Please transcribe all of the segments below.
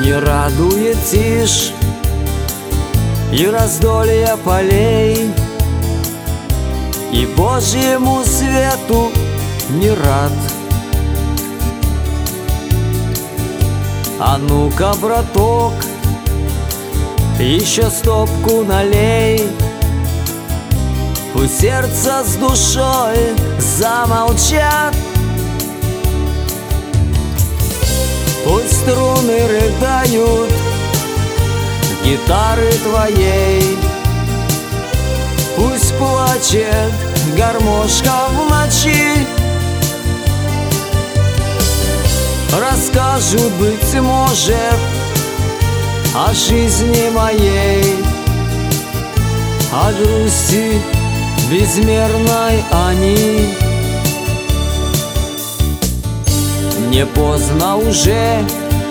Не радует тишь и раздолье полей, и Божьему свету не рад. А ну-ка, браток, еще стопку налей, пусть сердце с душой замолчат, пусть струны рыдают гитары твоей, пусть плачет гармошка в ночи. Расскажут, быть может, о жизни моей, о грусти безмерной они. Не поздно уже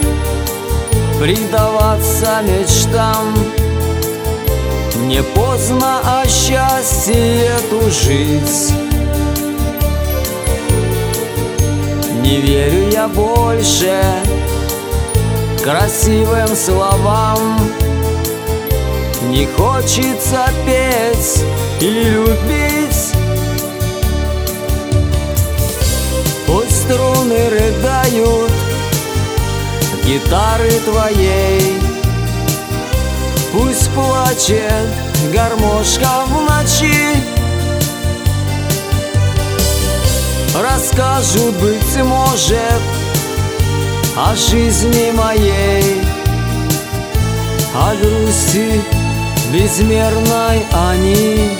предаваться мечтам, не поздно о счастье тужить. Не верю я больше красивым словам, не хочется петь и любить. Пусть струны рыдают гитары твоей, пусть плачет гармошка в ночи. Расскажут, быть может, о жизни моей, о грусти безмерной они.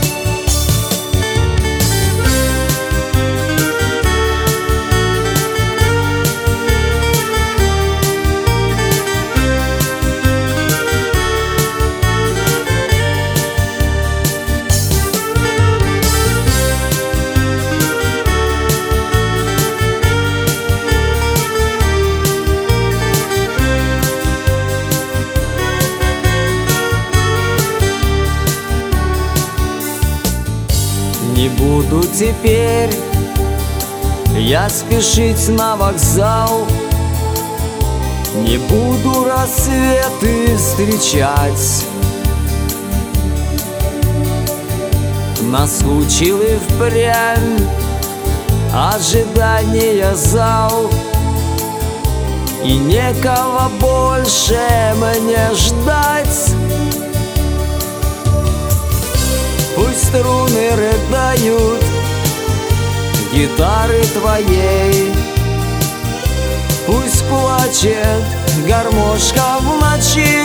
Не буду теперь я спешить на вокзал, не буду рассветы встречать. Наскучил и впрямь ожидания зал, и некого больше мне ждать. Пусть струны рыдают гитары твоей, пусть плачет гармошка в ночи.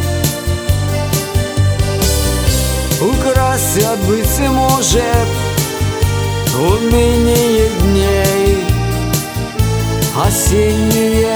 Украсят, быть может, уныние дней осенние